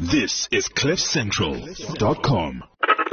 This is CliffCentral.com.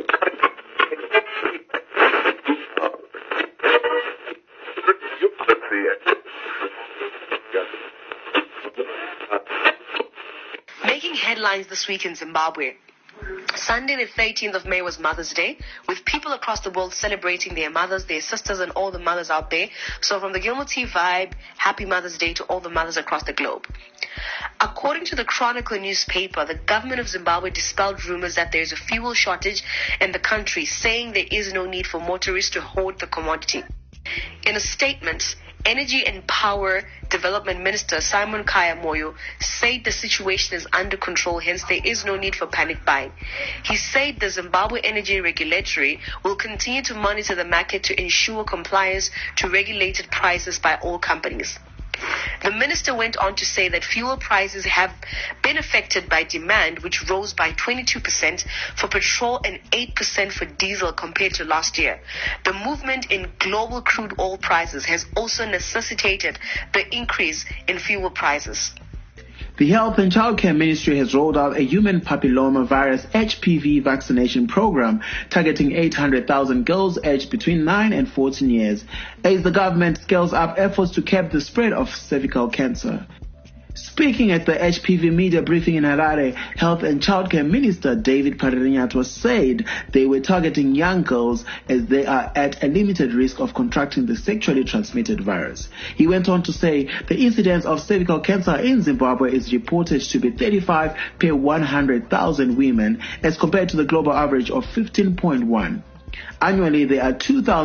Making headlines this week in Zimbabwe. Sunday the 13th of May was Mother's Day, with people across the world celebrating their mothers, their sisters, and all the mothers out there. So from the Gilmore T vibe, happy Mother's Day to all the mothers across the globe. According to the Chronicle newspaper, the government of Zimbabwe dispelled rumors that there is a fuel shortage in the country, saying there is no need for motorists to hoard the commodity. In a statement, Energy and Power Development Minister Simon Kaya Moyo said the situation is under control, hence there is no need for panic buying. He said the Zimbabwe Energy Regulatory will continue to monitor the market to ensure compliance to regulated prices by all companies. The minister went on to say that fuel prices have been affected by demand, which rose by 22% for petrol and 8% for diesel compared to last year. The movement in global crude oil prices has also necessitated the increase in fuel prices. The Health and Childcare Ministry has rolled out a human papillomavirus HPV vaccination program targeting 800,000 girls aged between 9 and 14 years as the government scales up efforts to curb the spread of cervical cancer. Speaking at the HPV media briefing in Harare, Health and Childcare Minister David Paririnyato said they were targeting young girls as they are at a limited risk of contracting the sexually transmitted virus. He went on to say the incidence of cervical cancer in Zimbabwe is reported to be 35 per 100,000 women as compared to the global average of 15.1. Annually, there are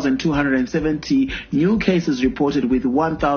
2,270 new cases reported with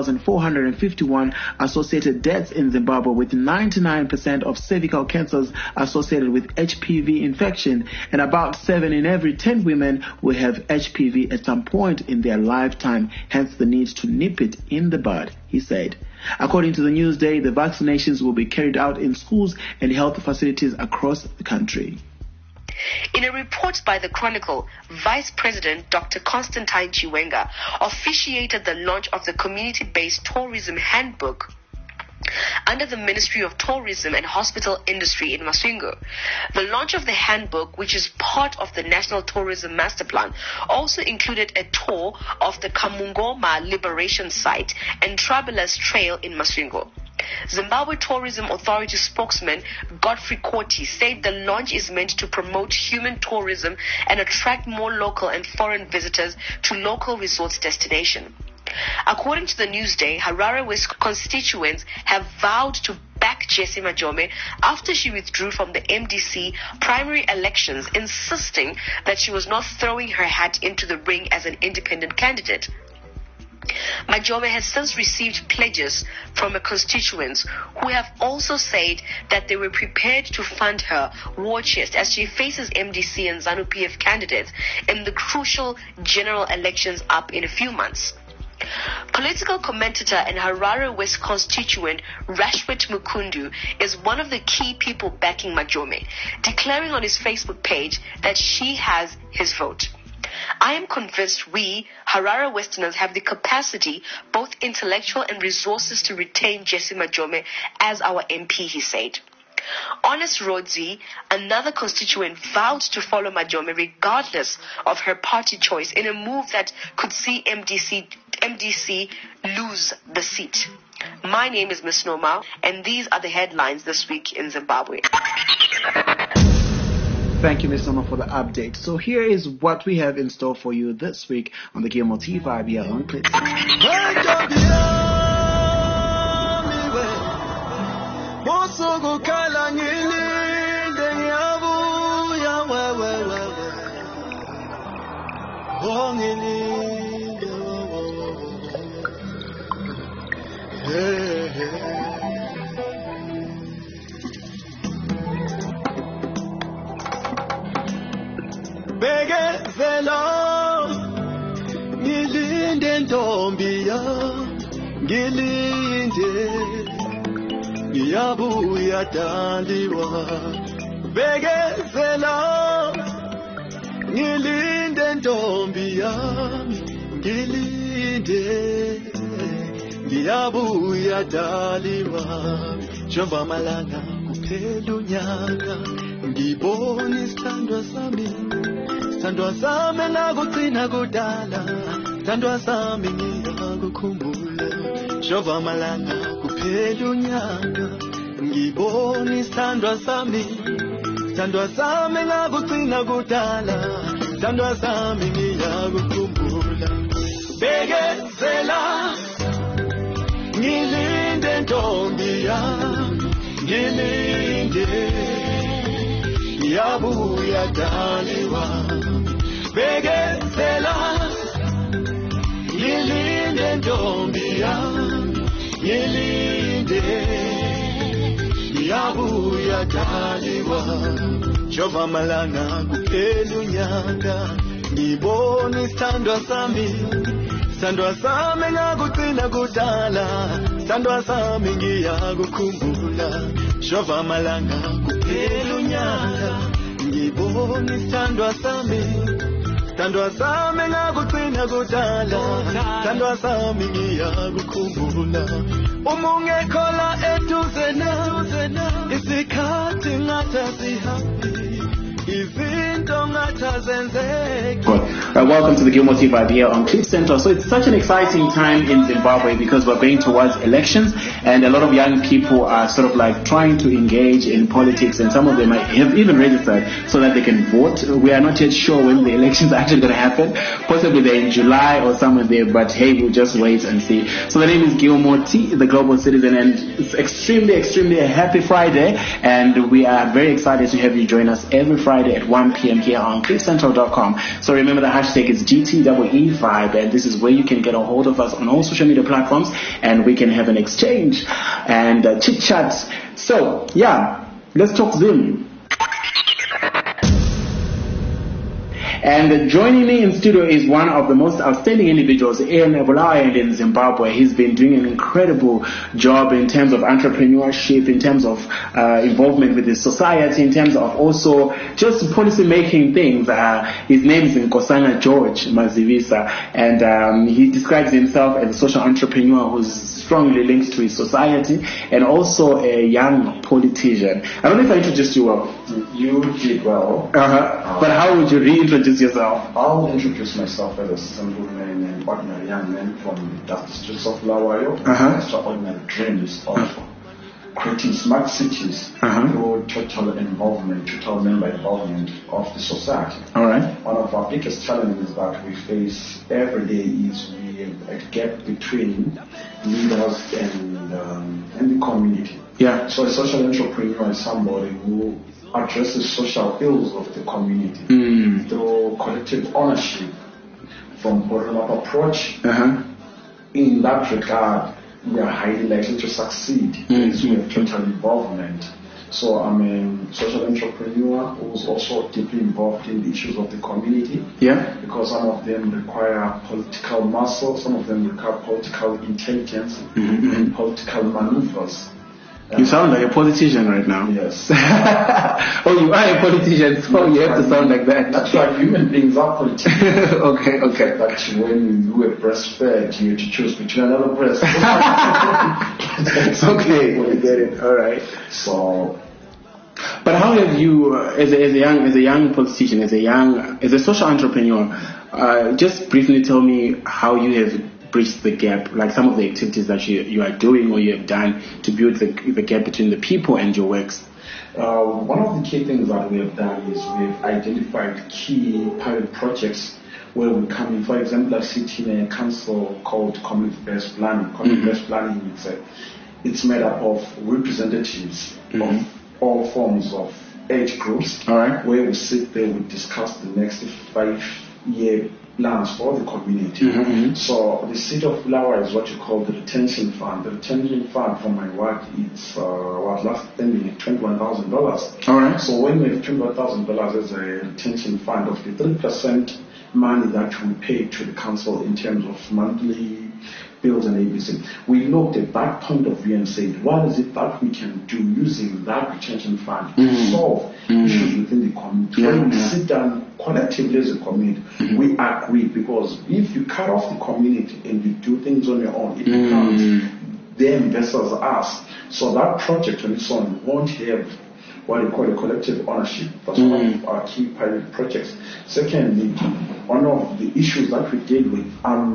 1,451 associated deaths in Zimbabwe, with 99% of cervical cancers associated with HPV infection, and about 7 in every 10 women will have HPV at some point in their lifetime, hence the need to nip it in the bud, he said. According to the Newsday, the vaccinations will be carried out in schools and health facilities across the country. In a report by the Chronicle, Vice President Dr. Constantine Chiwenga officiated the launch of the Community-Based Tourism Handbook under the Ministry of Tourism and Hospital Industry in Masvingo. The launch of the handbook, which is part of the National Tourism Master Plan, also included a tour of the Kamungoma Liberation Site and Travelers Trail in Masvingo. Zimbabwe Tourism Authority spokesman Godfrey Korti said the launch is meant to promote human tourism and attract more local and foreign visitors to local resorts destination. According to the Newsday, Harare West constituents have vowed to back Jessie Majome after she withdrew from the MDC primary elections, insisting that she was not throwing her hat into the ring as an independent candidate. Majome has since received pledges from her constituents who have also said that they were prepared to fund her war chest as she faces MDC and ZANU-PF candidates in the crucial general elections up in a few months. Political commentator and Harare West constituent Rashwet Mukundu is one of the key people backing Majome, declaring on his Facebook page that she has his vote. I am convinced we, Harare Westerners, have the capacity, both intellectual and resources, to retain Jessie Majome as our MP, he said. Honest Rodzi, another constituent, vowed to follow Majome regardless of her party choice in a move that could see MDC lose the seat. My name is Miss Normal, and these are the headlines this week in Zimbabwe. Thank you, Ms. Norma, for the update. So here is what we have in store for you this week on the Gilmore T vibe here on Cliff. Begezela ngilinde ntombi yami ngilinde ngiyabuya daliwa begezela ngilinde ntombi yami ngilinde ngiyabuya daliwa njengoba malanga kuphela unyaka ngibona isithandwa sami engakugcina kudala isithandwa sami ngiyakukhumbula Jehova amalanga kuphela unyaka ngibona isithandwa sami engakugcina kudala isithandwa sami ngiyakukhumbula bekezela ngilinde ntombi yami ngilinde yabuya dali wami bekezela ngilinde ntombi yami ngilinde yabuya dali wami Jehova amalanga kuphela unyaka ngibona isithandwa sami engakugcina kudala isithandwa sami ngiyakukhumbula Jehova amalanga kuphela unyaka ngibona isithandwa sami engakugcina kudala isithandwa sami ngiyakukhumbula uma ungekho la eduze na isikhathi ngathi izinto ngathi azenzeki. Welcome to the Gilmore TV Vibe here on Cliff Central. So it's such an exciting time in Zimbabwe because we're going towards elections and a lot of young people are sort of like trying to engage in politics and some of them have even registered so that they can vote. We are not yet sure when the elections are actually going to happen. Possibly they're in July or somewhere there, but hey, we'll just wait and see. So the name is Gilmore T, the Global Citizen, and it's extremely a happy Friday and we are very excited to have you join us every Friday at 1 p.m. here on cliffcentral.com. So remember the hashtag is GTEE5 and this is where you can get a hold of us on all social media platforms and we can have an exchange and chit chat. So yeah, let's talk Zim. And joining me in studio is one of the most outstanding individuals in Bulawayo and in Zimbabwe. He's been doing an incredible job in terms of entrepreneurship, in terms of involvement with the society, in terms of also just policy making things. His name is Nkosana George Mazivisa, and he describes himself as a social entrepreneur who's strongly linked to his society and also a young politician. I don't know if I introduced you well. You did well. But how would you reintroduce yourself? I'll introduce myself as a simple man and ordinary young man from the districts of Bulawayo. Extraordinary dreams of creating smart cities through total member involvement of the society. All right. One of our biggest challenges that we face every day is a gap between leaders and the community. Yeah. So a social entrepreneur is somebody who addresses social ills of the community through collective ownership from bottom-up approach. In that regard, we are highly likely to succeed as we have total involvement. So I'm a social entrepreneur who's also deeply involved in the issues of the community. Yeah. Because some of them require political muscle, some of them require political intelligence, and political maneuvers. You sound like a politician right now. Yes. Oh, you are a politician, so you have to sound like that. That's right, human beings are politicians. Okay. But when you were breastfed, you had to choose between another breast. Okay, you get it. All right. So, but how have you, as a young politician, as a social entrepreneur, just briefly tell me how you have bridge the gap, like some of the activities that you are doing or you have done to build the gap between the people and your works? One of the key things that we have done is we have identified key pilot projects where we come in. For example, I sit in a council called Community-Based Planning. Community-Based Planning, it's made up of representatives of all forms of age groups. All right. Where we sit there, we discuss the next 5-year plans for the community. So the city of Bulawayo is what you call the retention fund. The retention fund for my work, it's was last spending at $21,000. All right. So when we have $21,000 as a retention fund of the 3% money that we pay to the council in terms of monthly bills and ABC, we looked at that point of view and said, what is it that we can do using that retention fund to solve issues within the community? When we sit down collectively as a community, we agree, because if you cut off the community and you do things on your own, it becomes them versus us. So that project on its own won't have what we call a collective ownership. That's one of our key pilot projects. Secondly, one of the issues that we deal with,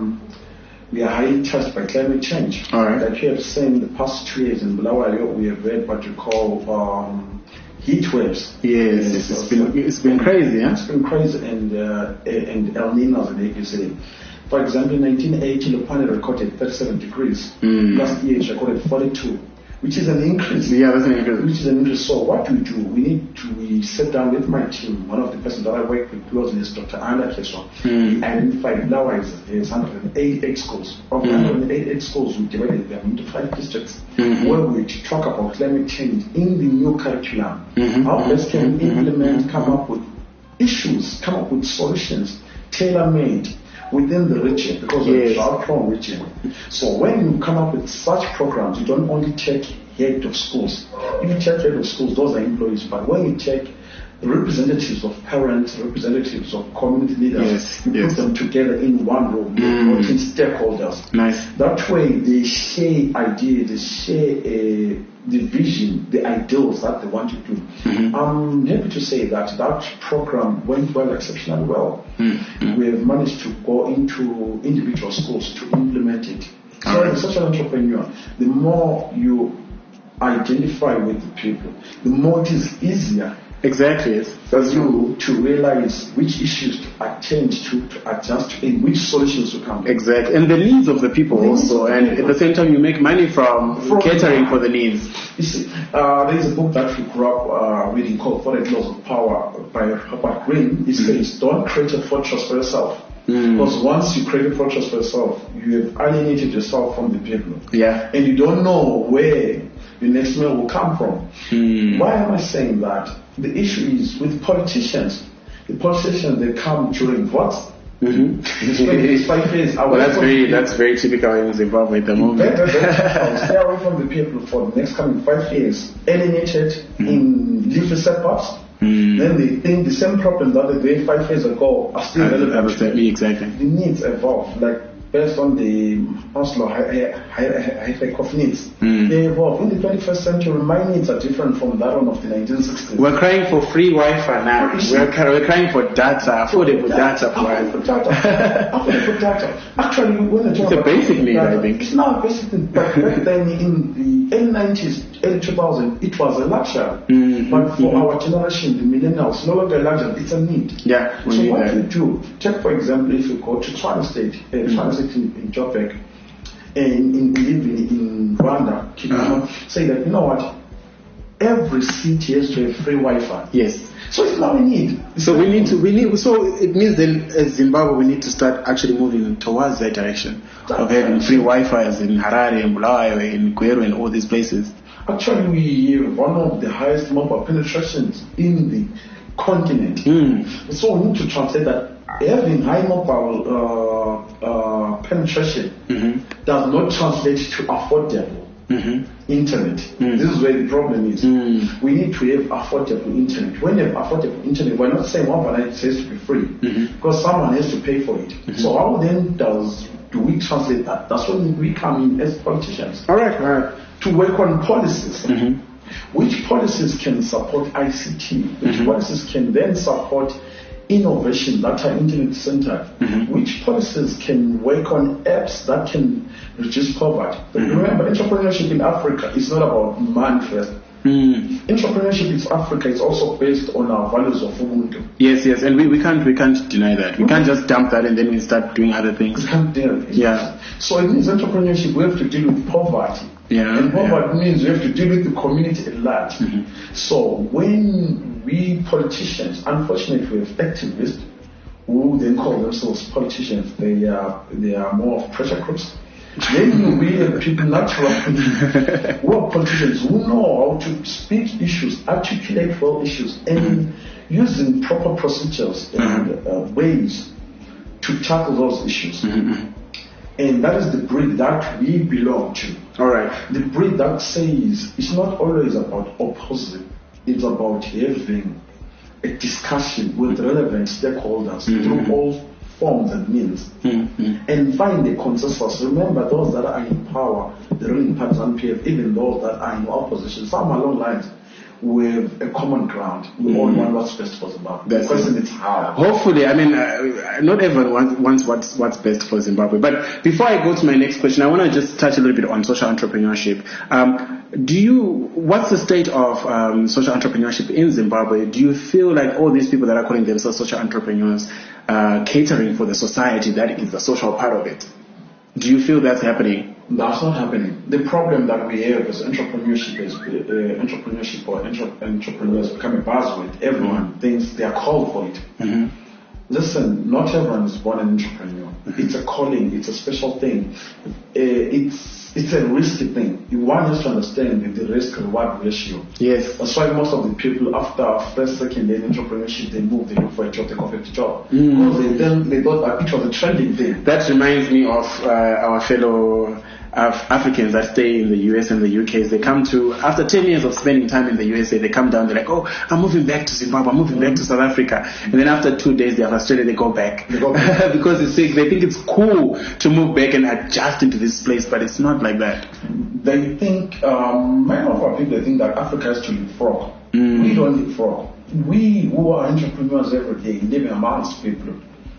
we are highly touched by climate change. All right. Like you have seen in the past 2 years in Bulawayo, we have had what we call heat waves. Yes, it's been crazy, yeah? It's been crazy, and El Niños, like you say. For example, in 1980, Lupane recorded 37 degrees. Last year, it recorded 42, which is an increase. Yeah, that's an increase. Which is an increase. So what we sit down with my team. One of the persons that I work with closely is Dr. Anna Keswa. We identified Bulawayo as 188 schools. Of 188 schools, we divided them into 5 districts where we talk about climate change in the new curriculum. How best can we implement, come up with issues, come up with solutions, tailor-made within the region, because we're a drought-prone region. So when you come up with such programs, you don't only take head of schools. If you take head of schools, those are employees. But when you take representatives of parents, representatives of community leaders, you put them together in one room, you're putting stakeholders. Nice. That way they share ideas, they share the vision, the ideals that they want to do. I'm happy to say that program went exceptionally well. We have managed to go into individual schools to implement it. So as a social entrepreneur, the more you identify with the people, the more it is easier for you to realize which issues to attend to adjust to, and which solutions to come. Exactly. And the needs of the people also. And at the same time, you make money from catering for the needs. You see, there is a book that we grew up reading called 48 Laws of Power by Robert Greene. It says, don't create a fortress for yourself. Because once you create a fortress for yourself, you have alienated yourself from the people. Yeah. And you don't know where the next meal will come from. Why am I saying that? The issue is with politicians. The politicians, they come during votes. It's 5 years. Well, that's very typical in Zimbabwe at the moment. Stay away from the people for the next coming 5 years, alienated in leafy setbacks. Then they think the same problems that they had 5 years ago are still relevant. Exactly. The needs evolve, like based on the Oslo high-tech of needs. They evolve. In the 21st century, my needs are different from that one of the 1960s. We're crying for free Wi-Fi now. We're crying for data, affordable data. Affordable data. Actually, when it's a basic need, I think. It's not a basic need, but back then in the early 90s, early 2000s, it was a luxury. But for our generation, the millennials, no longer a luxury, it's a need. Yeah. So what we do, take for example, if you go to Tshwane State, in Joburg, and living in Rwanda, say that, you know what, every city has to have free Wi-Fi. Yes. So it's not a need. So so it means then as Zimbabwe we need to start actually moving towards that direction of having free Wi-Fi as in Harare and Bulawayo and Gweru and all these places. Actually, we have one of the highest mobile penetrations in the continent. So we need to translate that having high mobile penetration does not translate to affordable internet. This is where the problem is. We need to have affordable internet. When you have affordable internet, we're not saying one it has to be free because someone has to pay for it. So how then do we translate that? That's when we come in as politicians. All right. To work on policies. Which policies can support ICT? Which policies can then support innovation that are internet-centered? Which policies can work on apps that can reduce poverty? Remember, entrepreneurship in Africa is not about man first. Entrepreneurship in Africa is also based on our values of Ubuntu. Yes, and we can't deny that. We can't just dump that and then we start doing other things. We can't do it. Yeah. So it means entrepreneurship, we have to deal with poverty. Yeah. And poverty means we have to deal with the community at large. So when we politicians, unfortunately we have activists who then call themselves politicians, they are more of pressure groups. Then we have people naturally who are politicians who know how to speak issues, articulate well issues, and using proper procedures and ways to tackle those issues. And that is the breed that we belong to. All right. The breed that says it's not always about opposing, it's about having a discussion with relevant stakeholders through all forms and means, and find a consensus. Remember, those that are in power, the ruling parties and PF, even those that are in opposition, some along lines with a common ground. We all want what's best for Zimbabwe. The question is how. Hopefully, I mean, not everyone wants what's best for Zimbabwe. But before I go to my next question, I want to just touch a little bit on social entrepreneurship. What's the state of social entrepreneurship in Zimbabwe? Do you feel like all these people that are calling themselves social entrepreneurs catering for the society that is the social part of it? Do you feel that's happening? That's not happening. The problem that we have is entrepreneurship or entrepreneurs become a buzzword. Everyone thinks they are called for it. Listen, not everyone is born an entrepreneur. It's a calling. It's a special thing. It's a risky thing. One has to understand the risk-reward ratio. Yes. That's why most of the people after first, second day in entrepreneurship, they move, they look for a job, they go for a job. Because they thought that it was a trending thing. That reminds me of our fellow Africans that stay in the US and the UK. They come to, after 10 years of spending time in the USA, they come down, they're like, oh, I'm moving back to Zimbabwe, I'm moving back to South Africa. And then after 2 days, they're frustrated, they go back. Because they think it's cool to move back and adjust into this place, but it's not like that. They think, many of our people, they think that Africa has to leapfrog. We don't leapfrog. We who are entrepreneurs every day, living amongst people,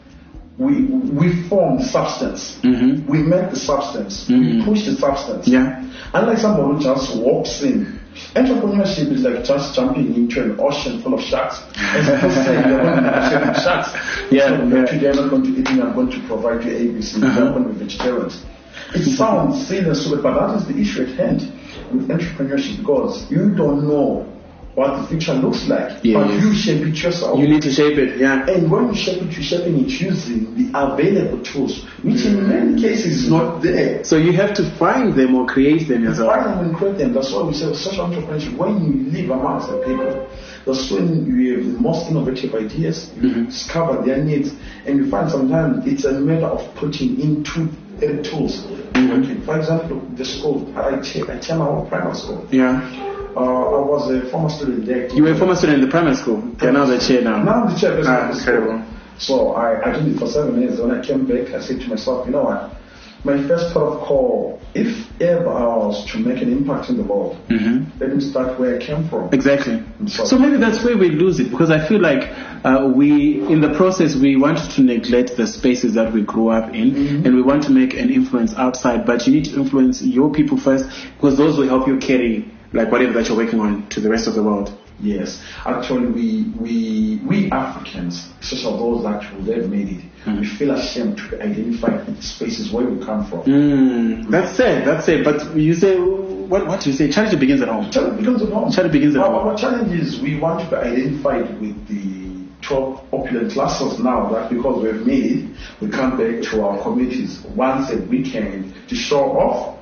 we form substance. We make the substance. We push the substance. Yeah. Unlike someone who just walks in. Entrepreneurship is like just jumping into an ocean full of sharks. As people say, you're going to be ocean of sharks. Today I'm not going to eat me, I'm going to provide you ABC. You're going to be vegetarians. It sounds silly and stupid, but that is the issue at hand with entrepreneurship, because you don't know what the future looks like, but you shape it yourself. You need to shape it, yeah. And when you shape it, you're shaping it using the available tools, which in many cases is not there. So you have to find them or create them yourself. Find them and create them. That's why we say social entrepreneurship. When you live amongst the people, that's when you have the most innovative ideas. You discover their needs, and you find sometimes it's a matter of putting into tools. For example, the school I attend our primary school. Yeah. I was a former student there. You were a former student in the primary school? You're now the chair now. Now I'm the chair. Incredible. So I did it for 7 years. When I came back, I said to myself, you know what? My first port of call, if ever I was to make an impact in the world, let me start where I came from. Exactly. So maybe that's where we lose it, because I feel like in the process, we want to neglect the spaces that we grew up in, and we want to make an influence outside, but you need to influence your people first, because those will help you carry like whatever that you're working on to the rest of the world. Yes, actually, we Africans, especially those that have made it, we feel ashamed to identify spaces where we come from. That's it. But you say, what do you say? Charity begins at home. Charity begins at home. Charity begins at home. Our challenge is we want to be identified with the top opulent classes now, that because we've made it, we come back to our communities once a weekend to show off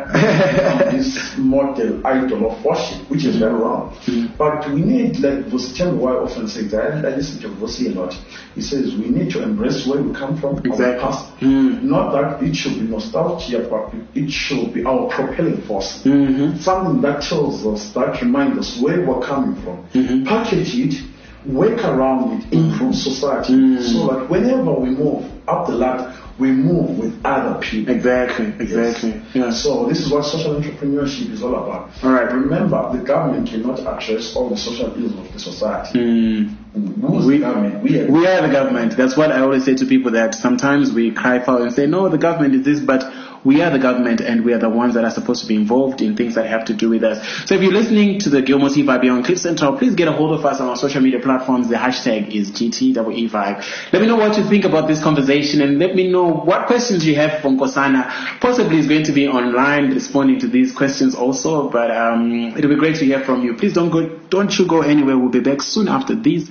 this model idol of worship, which is very wrong. But we need, like Vusi Why often says, I listen to Vusi a lot. He says we need to embrace where we come from, our past. Not that it should be nostalgia, but it should be our propelling force. Something that tells us, that reminds us where we're coming from. Package it, work around it, improve society, so that whenever we move up the ladder, we move with other people. Exactly. Yeah. So this is what social entrepreneurship is all about. All right. Remember, the government cannot address all the social ills of the society. Who's the government? We are the government. That's what I always say to people, that sometimes we cry foul and say, no, the government is this, but we are the government, and we are the ones that are supposed to be involved in things that have to do with us. So if you're listening to the Gilmore T Vibe on Cliff Central, please get a hold of us on our social media platforms. The hashtag is GTEE5. Let me know what you think about this conversation, and let me know what questions you have from Nkosana. Possibly is going to be online responding to these questions also, but it'll be great to hear from you. Please don't you go anywhere. We'll be back soon after these.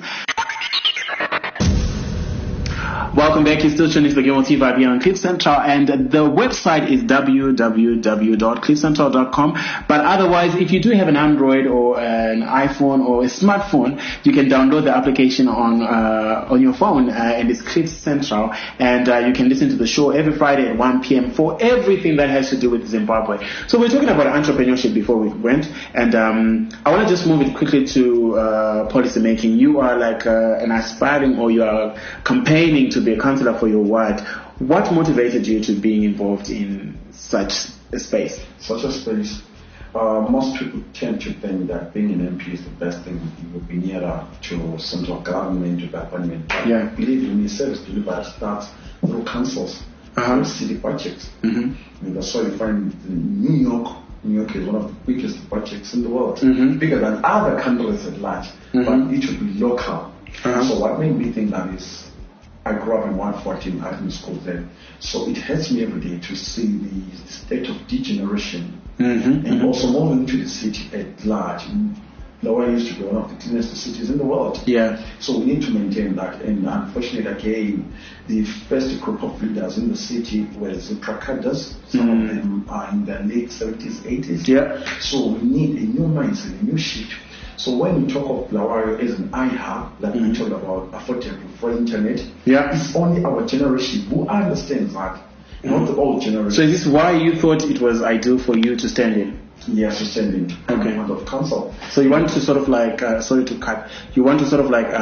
Welcome back. You're still tuning to the Gilmore T Vibe here on Cliff Central, and the website is www.cliffcentral.com. But otherwise, if you do have an Android or an iPhone or a smartphone, you can download the application on your phone, and it's Cliff Central, and you can listen to the show every Friday at 1 p.m. for everything that has to do with Zimbabwe. So we're talking about entrepreneurship before we went, and I want to just move it quickly to policy making. You are like an aspiring, or you are campaigning to be a councillor for your ward. What motivated you to being involved in such a space? Such a space. Most people tend to think that being an MP is the best thing. You will be nearer to central government, to government. Yeah. Believe in me, service delivery starts through councils, through city budgets. And that's why you find New York is one of the biggest budgets in the world, bigger than other countries at large, but it should be local. So what made me think that is, I grew up in 114 Academy School there, so it hurts me every day to see the state of degeneration, and also moving to the city at large. Lawa used to be one of the cleanest cities in the world. Yeah. So we need to maintain that. And unfortunately, again, the first group of leaders in the city were the Prakadas. Some of them are in their late 70s, 80s. Yeah. So we need a new mindset, a new shift. So when we talk of Bulawayo as an iHub, like we talk about affordable for internet, it's only our generation who understands that, not the old generation. So is this why you thought it was ideal for you to stand in? Yes, to stand in command of council. So you want to sort of like, sorry to cut, you want to sort of like,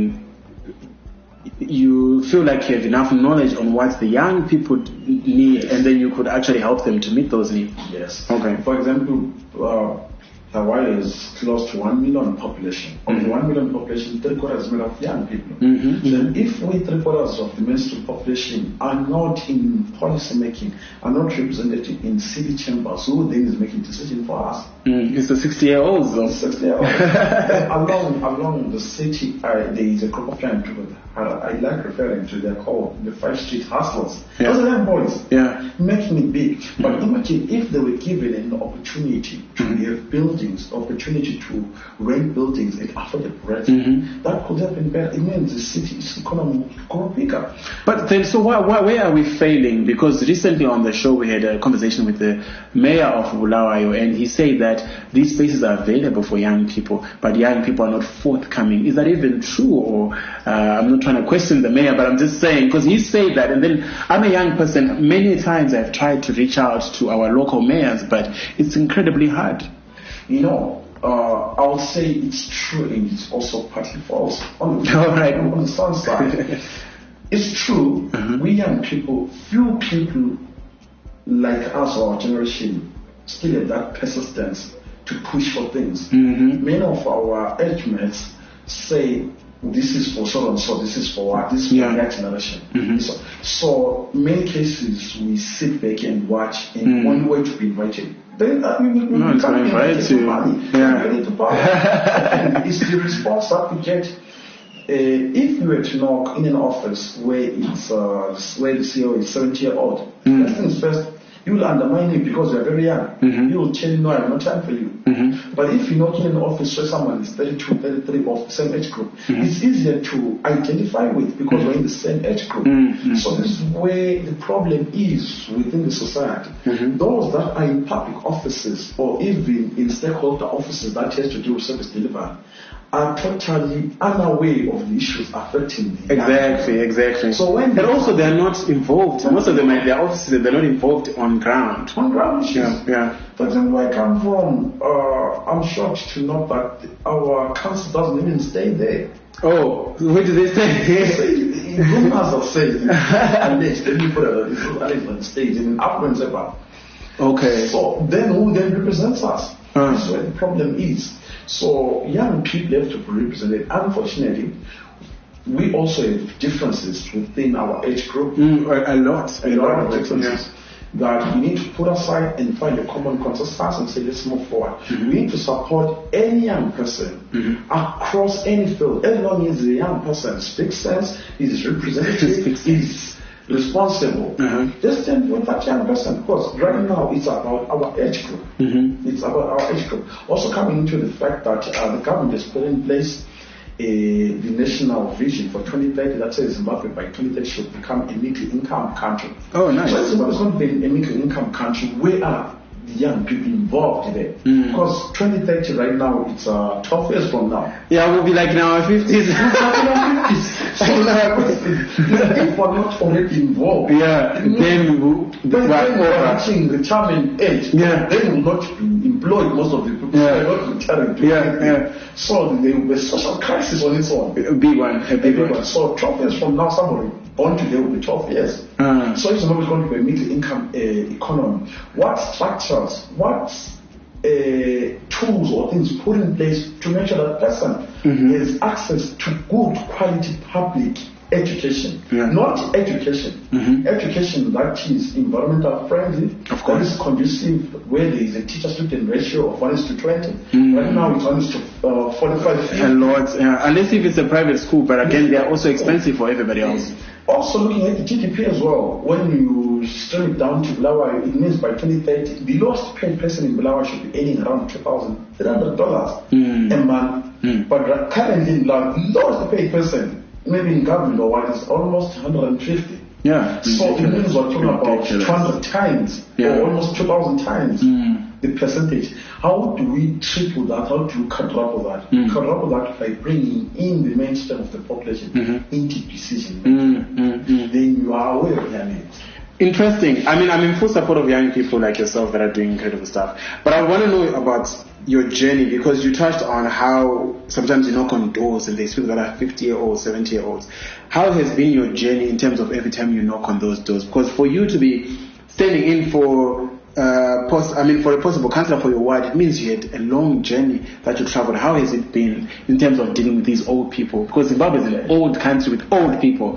you feel like you have enough knowledge on what the young people need, and then you could actually help them to meet those needs. Yes. Okay. For example, Hawaii is close to 1 million population. Of the 1 million population, 3/4 is made of young people. Then if we 3/4 of the mainstream population are not in policy making, are not represented in city chambers, who then is making decisions for us? It's the 60-year-olds. 60-year-olds. along the city, there is a group of young people. I like referring to, they're called the 5 Street Hustlers. Those are young boys, making it big. But imagine if they were given an opportunity to have buildings, opportunity to rent buildings at affordable rent, that could have been better. It means the city's economy would grow bigger. But then, so where are we failing? Because recently on the show we had a conversation with the mayor of Bulawayo, and he said that these spaces are available for young people, but young people are not forthcoming. Is that even true? Or I'm not trying to question the mayor, but I'm just saying, because he said that, and then I'm a young person. Many times I've tried to reach out to our local mayors, but it's incredibly hard. You know, I would say it's true, and it's also partly false. On the sun side, it's true. We young people, few people like us or our generation still have that persistence to push for things. Many of our age mates say, this is for so and so, this is for what, this is for that generation. So many cases we sit back and watch, and one way to be invited. Then we can't invite you. It's the response that we get. If you were to knock in an office where it's where the CEO is 70-year-old, first things first, you will undermine him because you are very young. You will tell him, no, I have no time for you. But if you knock in an office where someone is 32, 33 of the same age group, it's easier to identify with because we're in the same age group. So this is where the problem is within the society. Those that are in public offices or even in stakeholder offices that has to do with service delivery are totally unaware of the issues affecting the Exactly. So when and also they're not involved. Most of them are in their offices, they're not involved on ground. On ground issues. Yeah. For example, where I come from, I'm shocked to know that our council doesn't even stay there. Oh, where do they stay? Rumors are saying, and they put on the stage in Afghanistan. Okay. So then who then represents us? That's where the problem is. So young people have to be represented. Unfortunately, we also have differences within our age group. A lot of differences that we need to put aside and find a common consensus and say, let's move forward. We need to support any young person across any field, as long as the young person speaks sense, is representative, is responsible. Just stand with that young person, because right now it's about our age group. It's about our age group. Also coming into the fact that the government has put in place the national vision for 2030 that says Zimbabwe by 2030 should become a middle-income country. Oh, nice. So if Zimbabwe is going to be a middle-income country, where are the young people involved there? Because 2030 right now, it's 12 years from now. Yeah, we'll be like in our 50s. if we're not already involved, then we're reaching retirement age, then will not be employed, most of the people. They're not retiring. So there will be a social crisis on its own. A big one. So 12 years from now, somebody born today will be 12 years. So it's not going to be a middle income economy. What structures, what tools or things put in place to make sure that person has access to good quality public education, not education. Education that is environmental friendly, that is conducive, where there is a teacher-student ratio of 1:20. Right now it's 1:45. A lot, unless if it's a private school, but again they are also expensive for everybody else. Also looking at the GDP as well, when you stream it down to Bulawayo, it means by 2030, the lowest paid person in Bulawayo should be earning around $2,300 a month. But currently in Bulawayo, the lowest paid person, maybe in government or what, is almost 150. So it means we're talking about 200 times, or almost 2,000 times the percentage. How do we triple that? How do you counteract that? Counteract that by bringing in the mainstream of the population into decision making. Then you are aware of their needs. Interesting. I mean, I'm in full support of young people like yourself that are doing incredible stuff. But I want to know about your journey, because you touched on how sometimes you knock on doors and there's people that are 50-year-olds, 70-year-olds. How has been your journey in terms of every time you knock on those doors? Because for you to be standing in for a possible councillor for your ward, it means you had a long journey that you traveled. How has it been in terms of dealing with these old people? Because Zimbabwe is an old country with old people.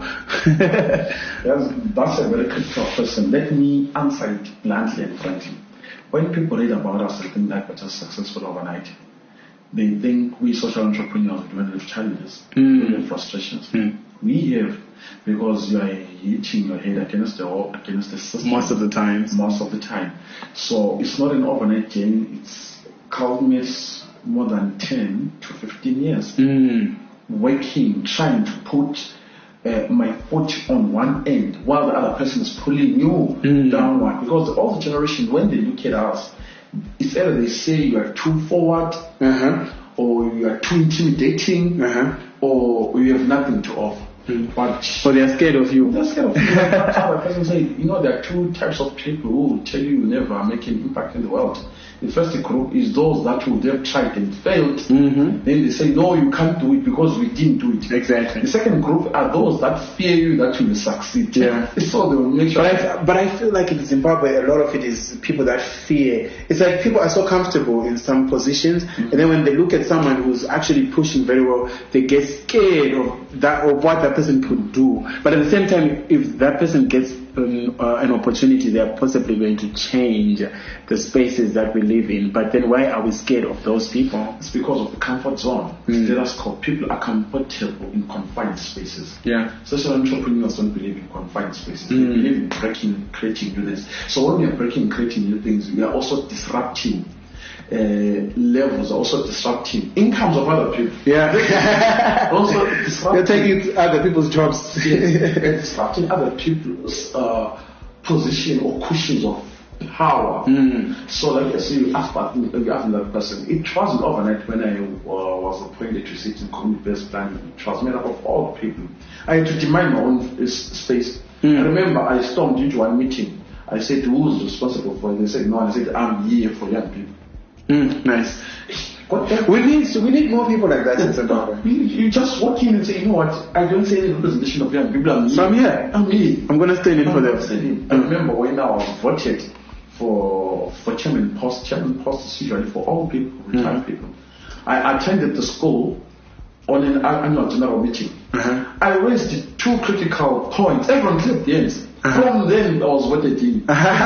That's a very critical question. Let me answer it bluntly and frankly. When people read about us, they think that we're just successful overnight. They think we social entrepreneurs don't have challenges, we have frustrations. We have, because you are hitting your head against the wall, against the system. Most of the time. So it's not an overnight journey. It's culminates more than 10 to 15 years. Working, trying to put my foot on one end while the other person is pulling you downward. Because the older generation, when they look at us, it's either they say you are too forward, or you are too intimidating, or you have nothing to offer. But they're scared of you. They're scared of you. That's how the person say, there are two types of people who will tell you never make an impact in the world. The first group is those that would have tried and failed. Then they say, no, you can't do it because we didn't do it. Exactly. The second group are those that fear you that you will succeed. So they will make sure. But I feel like in Zimbabwe, a lot of it is people that fear. It's like people are so comfortable in some positions, and then when they look at someone who's actually pushing very well, they get scared of what that person could do. But at the same time, if that person gets an opportunity, they are possibly going to change the spaces that we live in. But then why are we scared of those people? It's because of the comfort zone. Status quo. People are comfortable in confined spaces. Social entrepreneurs don't believe in confined spaces. They believe in breaking, creating new things. So when we are breaking, creating new things, we are also disrupting levels, also disrupting incomes of other people. Also disrupting. You're taking other people's jobs. Disrupting other people's position or cushions of power. So like I say, you ask that person. It wasn't overnight when I was appointed to sit in community-based planning. It was made up of all people. I had to demand my own space. I remember I stormed into one meeting. I said, who's responsible for it? They said, no. I said, I'm here for young people. Nice. We need more people like that in Zimbabwe. You just walk in and say, you know what, I don't say any representation of young people. So I'm here. I'm going to stand in for them. I remember when I was voted for chairman post. Chairman post is usually for all people, retired people. I attended the school on an annual general meeting. I raised two critical points. Everyone clapped the hands. From then, I was voted in.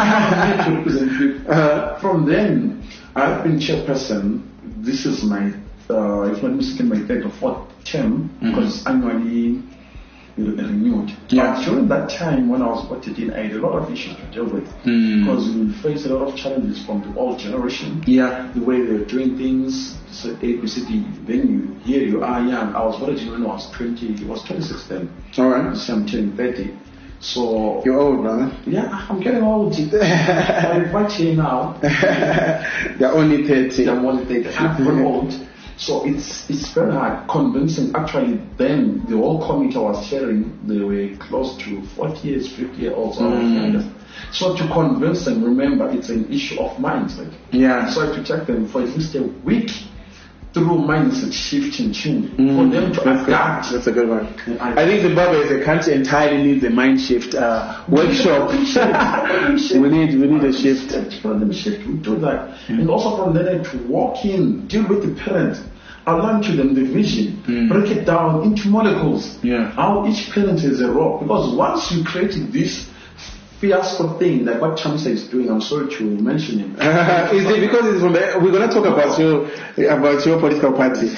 From then, I've been chairperson. This is my, if I'm not mistaken, my third or fourth term, because it's annually renewed. But during that time when I was voted in, I had a lot of issues to deal with, because we face a lot of challenges from the old generation. The way they're doing things, so ABCD. Then you are young. I was voted in when I was 20. It was 26 then. All right. So I'm turning 30. So you're old, brother. Yeah, I'm getting old. I'm quite here now. You're only 30. I'm only 30. I'm very old. So it's very hard convincing. Actually, then the whole committee I was chairing, they were close to 40 years, 50 years old. So to convince them, remember, it's an issue of mindset. Yeah. So I have to check them for at least a week through mindset shift and change for them to adapt. That's a good one. I think Zimbabwe as a country entirely needs a mind shift workshop. we need a shift. For them shift, we do that. And also from there to walk in, deal with the parents, outline to them the vision, break it down into molecules. How each parent has a role. Because once you created this fiasco thing, like what Chamsa is doing, I'm sorry to mention him. Is it because it's from we're going to talk about your political party?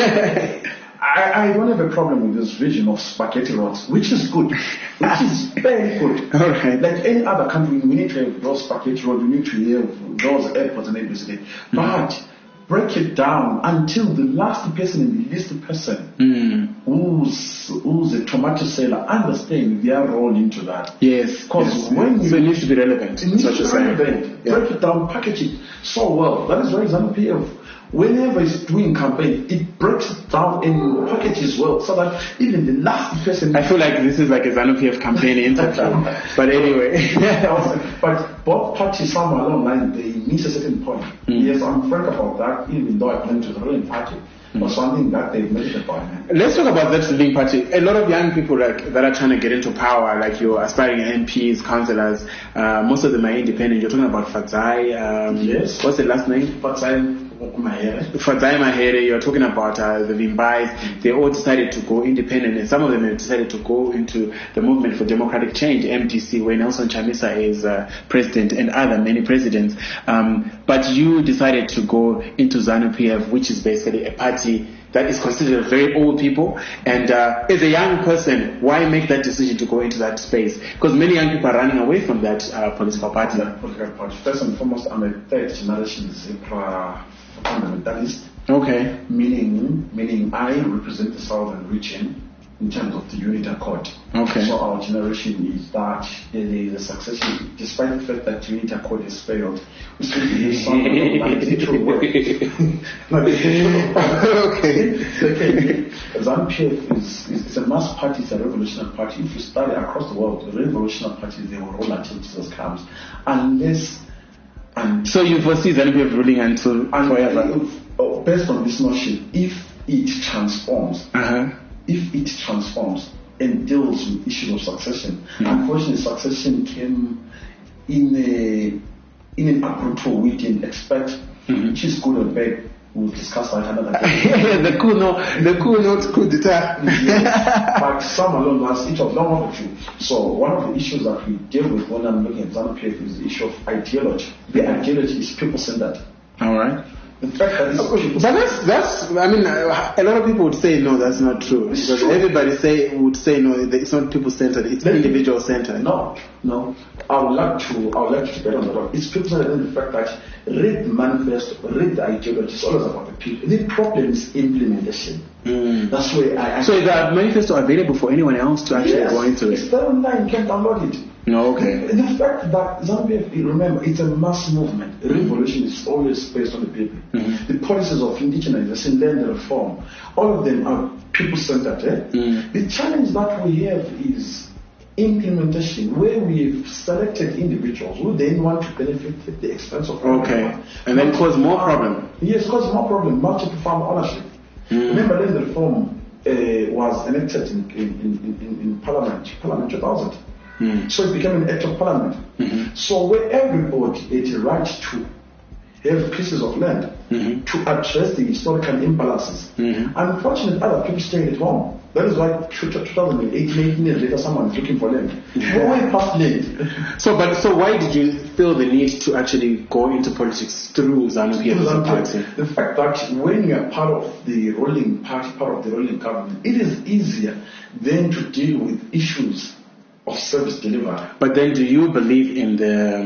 I don't have a problem with this vision of spaghetti rods, which is good, which is very good. All right. Like any other country, we need to have those spaghetti rods, we need to have those airports and everything. But break it down until the last person and the least person who's a tomato seller understand their role into that. Yes. Because so it needs to be relevant. It needs to be relevant. Break it down, package it so well. That is why ZANU-PF, whenever it's doing campaign, it breaks it down and packages well, so that even the last person. I feel like this is like a ZANU-PF campaign interview. But anyway. But both parties somewhere along the line, they miss a certain point. Yes, I'm frank about that, even though I belong to the ruling party. But something that they've made it by. Let's talk about that ruling party. A lot of young people that are trying to get into power, like your aspiring MPs, councillors, most of them are independent. You're talking about Fadzai. Yes. What's the last name? Fadzai Mahere, you're talking about the Vimbais. They all decided to go independent, and some of them have decided to go into the Movement for Democratic Change, MDC, where Nelson Chamisa is president, and many presidents. But you decided to go into ZANU-PF, which is basically a party that is considered very old people. And as a young person, why make that decision to go into that space? Because many young people are running away from that political party. First and foremost, I'm a third generation Zebra fundamentalist. Okay. Meaning I represent the southern region in terms of the unit accord. Okay. So our generation is that there is a succession, despite the fact that unit accord has failed. We still believe some like literal work. Okay. ZANU-PF is a mass party, it's a revolutionary party. If you study across the world, the revolutionary parties, they will roll until Jesus comes. So you foresee ZANU-PF ruling until forever? Based on this notion, if it transforms, and deals with issues of succession. Unfortunately, succession came in an approach we didn't expect, which is good or bad. We'll discuss that another day. the coup d'etat. But some alone was each of them of the two. So one of the issues that we deal with when I'm looking at ZANU-PF is the issue of ideology. The ideology is people-centered. All right. The fact that that's I mean, a lot of people would say no, that's not true. Because everybody would say no, it's not people-centered, it's individual-centered. No. I would like to bet on that. It's people-centered in the fact that read the manifesto, read the ideology, it's always about the people. The problem is implementation. That's where So is the manifesto available for anyone else to actually go into it? It's there online, you can download it. No, okay. The fact that ZANU-PF, remember, it's a mass movement. Revolution is always based on the people. The policies of indigenization, land reform, all of them are people-centered. The challenge that we have is implementation, where we've selected individuals who then want to benefit at the expense of everyone. And then cause more problem. Yes, cause more problem, multiple farm ownership. Remember, land reform was enacted in Parliament 2000. So it became an act of parliament. So where everybody had a right to have pieces of land to address the historical imbalances. Unfortunately, other people stayed at home. That is why 2008, 18 years later, someone is looking for land. Why past land? So why did you feel the need to actually go into politics through ZANU-PF as a party? The fact that when you are part of the ruling party, part of the ruling government, it is easier then to deal with issues of service delivery. But then, do you believe in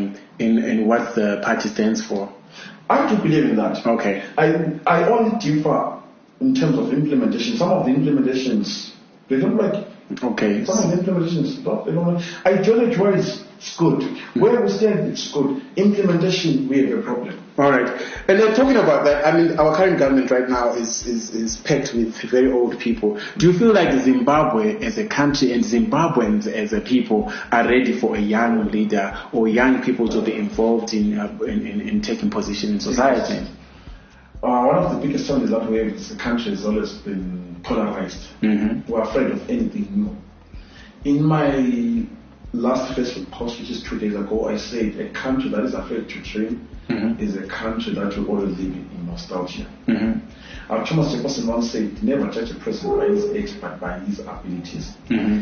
in what the party stands for? I do believe in that. Okay. I only differ in terms of implementation. Some of the implementations, they don't like Okay. Some of the implementation is not. Ideology-wise, it's good. Where we stand, it's good. Implementation, we have a problem. All right. And then talking about that, I mean, our current government right now is packed with very old people. Do you feel like Zimbabwe as a country and Zimbabweans as a people are ready for a young leader or young people to be involved in taking position in society? One of the biggest challenges that we have is the country has always been polarized. We're afraid of anything new. In my last Facebook post, which is 2 days ago, I said a country that is afraid to dream is a country that will always live in nostalgia. Thomas Jefferson once said, never judge a person by his age but by his abilities.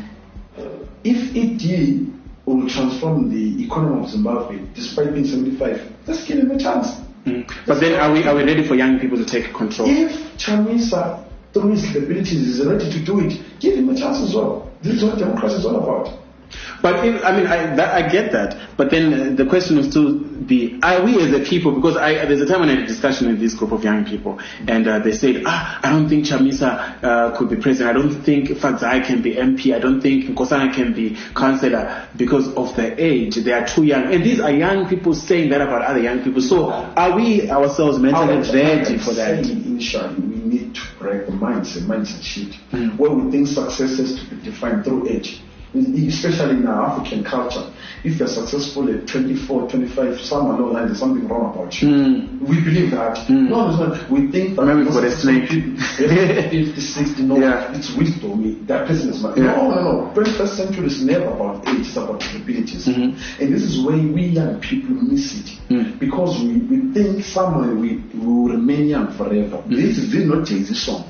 If ED will transform the economy of Zimbabwe, despite being 75, let's give him a chance. But then are we ready for young people to take control? If Chamisa, through his abilities, is ready to do it, give him a chance as well. This is what democracy is all about. But I get that. But then the question will still be: are we as a people? Because there's a time when I had a discussion with this group of young people, and they said, I don't think Chamisa could be president. I don't think Fadzai can be MP. I don't think Nkosana can be councillor because of their age. They are too young. And these are young people saying that about other young people. So are we ourselves mentally ready for that? Initially, we need to break the mindset shift, where we think success has to be defined through age. Especially in our African culture, if you're successful at 24, 25, somewhere along the line, there's something wrong about you. We believe that. No, it's not. We think that maybe for a snake. 50, 60, it's wisdom. That person is not. No. 21st century is never about age, it's about capabilities. And this is where we young people miss it. Because we think somewhere we will remain young forever. This is not Jay-Z's song.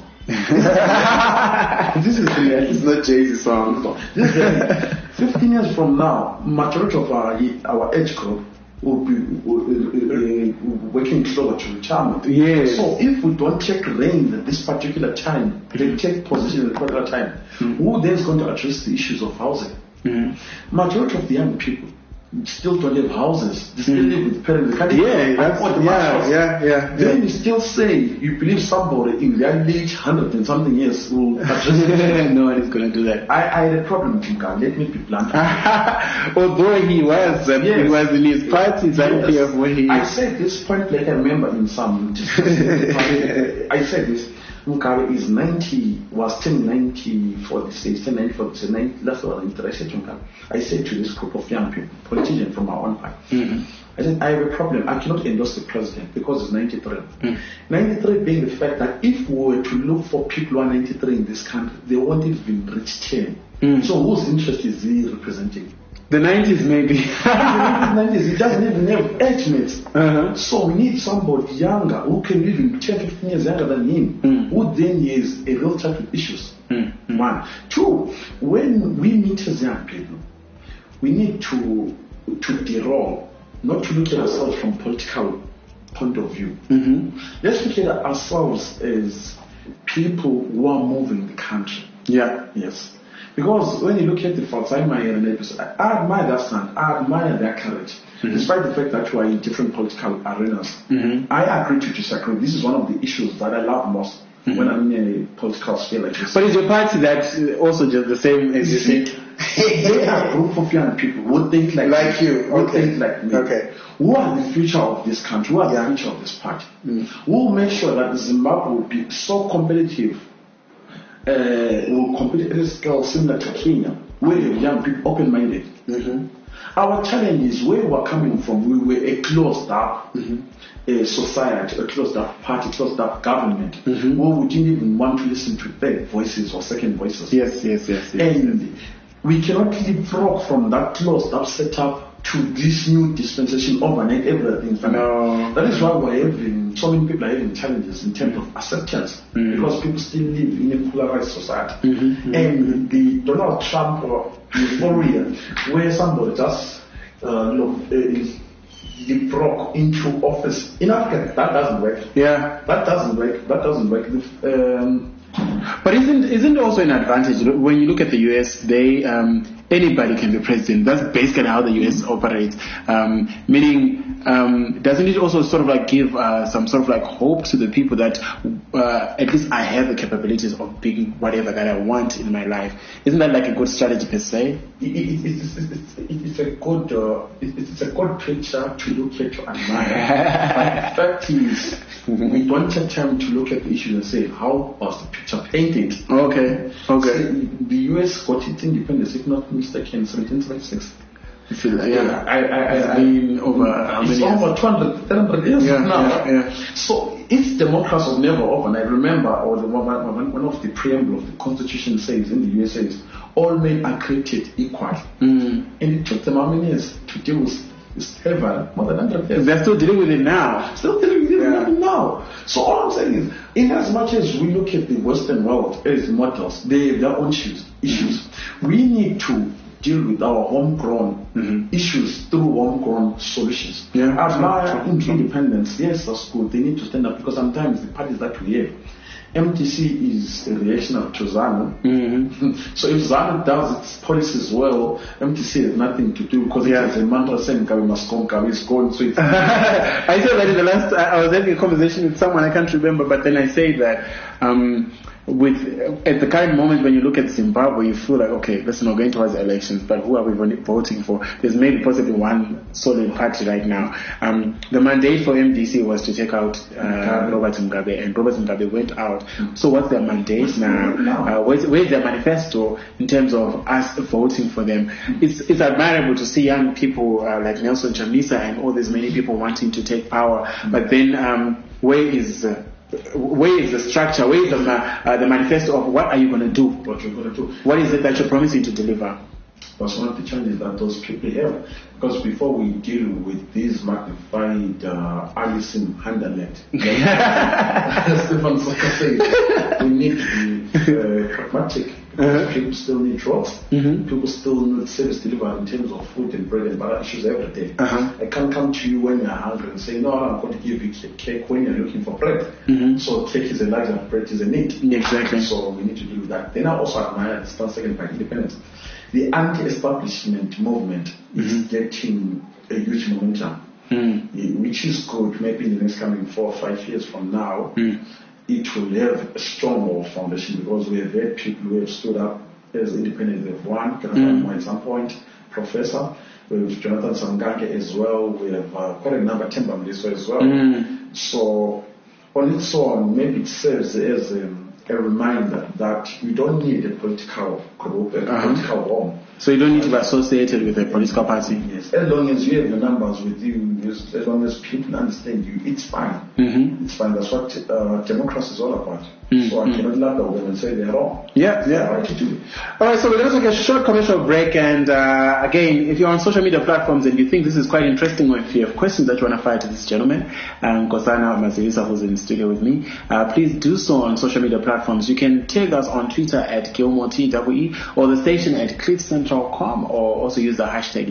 This is not Jay-Z's song. 15 years from now, majority of our age group will be working closer to retirement. Yes. So if we don't take reins at this particular time, they take position at this particular time, who then is going to address the issues of housing? Majority of the young people still don't have houses. They still live with parents. Then you still say you believe somebody in their age 100 and something years will address it. No one is going to do that. I had a problem with him. Let me be blunt. Although he was in his party, I said this point like I remember in some discussion. I said this. Mugabe is 90, was 1090 for the state, 1090 for the state. That's what I said to Mugabe. I said to this group of young people, politicians from our own party, I said, I have a problem. I cannot endorse the president because it's 93. 93 being the fact that if we were to look for people who are 93 in this country, they won't even reach 10. So whose interest is he representing? The 90s maybe. The 90s, he doesn't even have age mates. So we need somebody younger who can live in 10, 15 years younger than him, who then has a real touch with issues. One. Two, when we meet as young people, we need to de-roll, not to look at ourselves from political point of view. Let's look at ourselves as people who are moving the country. Yes. Because when you look at the Falzheimer and episode, I admire their stand, I admire their courage, despite the fact that you are in different political arenas. I agree to disagree. This is one of the issues that I love most when I'm in a political sphere like this. But is your party that also just the same as you think? They are a group of young people who think like you, who think like me. Who are the future of this country? Who are the future of this party? Who will make sure that Zimbabwe will be so competitive? Will compete at a scale similar to Kenya, where you have young people open-minded. Our challenge is where we are coming from. We were a closed-up society, a closed-up party, closed-up government, where we didn't even want to listen to third voices or second voices. Yes. And we cannot leapfrog from that closed-up setup to this new dispensation overnight. Everything. No. That is why we're having so many people are having challenges in terms of acceptance, because people still live in a polarized society. And the Donald Trump euphoria, where somebody just leapfrog into office in Africa, that doesn't work. That doesn't work. But isn't it also an advantage when you look at the US? They anybody can be president. That's basically how the US operates. Meaning, doesn't it also sort of like give some sort of like hope to the people that at least I have the capabilities of being whatever that I want in my life? Isn't that like a good strategy per se? It's a good picture to look at to admire. But the fact is, we don't have time to look at the issue and say, how was the picture painted? Okay. So the US got its independence, if not mistaken, 1776. It's been over how many years? Over 200 years now. Yeah. So its democracy was never over. And I remember one of the preamble of the Constitution says in the US says, all men are created equal. And it took them how many years to deal with this heaven? More than 100 years. They're still dealing with it now. Now. So all I'm saying is, in as much as we look at the Western world as models, they have their own issues. We need to deal with our homegrown issues through homegrown solutions. Independence, yes, that's good. They need to stand up because sometimes the parties that we have, MTC is a reaction to ZANU. So if ZANU does its policies well, MTC has nothing to do because it has a mantra saying Kabi must come, Kabi is going. So it's I said that in the last, I was having a conversation with someone, I can't remember, but then I said that at the current moment when you look at Zimbabwe, you feel like, okay, listen, we're going towards elections, but who are we voting for? There's maybe possibly one solid party right now. The mandate for MDC was to take out Robert Mugabe, and Robert Mugabe went out. So what's their mandate now? Where's their manifesto in terms of us voting for them? It's admirable to see young people like Nelson Chamisa and all these many people wanting to take power, but then where is the structure? Where is the manifesto of what are you going to do? What you're going to do? What is it that you're promising to deliver? That's one of the challenges that those people have. Because before we deal with these magnified Alison Handanet, Stefan Saka said, we need to be pragmatic. People still need drugs. People still need service delivered in terms of food and bread and butter issues every day. I can't come to you when you're hungry and say, no, I'm going to give you cake when you're looking for bread. So cake is a luxury, bread is a need. Exactly. So we need to deal with that. Then I also admire the second by independence. The anti-establishment movement is getting a huge momentum, which is good. Maybe in the next coming 4 or 5 years from now, it will have a stronger foundation because we have had people who have stood up as independent. We have one, Jonathan Moore at some point, Professor. We have Jonathan Sangange as well. We have quite a number, Temba Mliso as well. So on its own, maybe it serves as a reminder that you don't need a political group, a political home. So you don't need to be associated with a political party? Yes. As long as you have the numbers with you, as long as people understand you, it's fine. It's fine. That's what democracy is all about. So I cannot lie to them and say they're wrong. Right to do. All right, so we're going to take a short commercial break. And again, if you're on social media platforms and you think this is quite interesting, or if you have questions that you want to fire to this gentleman, Nkosana Mazirisa, who's in the studio with me, please do so on social media platforms. You can tag us on Twitter at Gilmore TWE or the station at CliffCentral.com, or also use the hashtag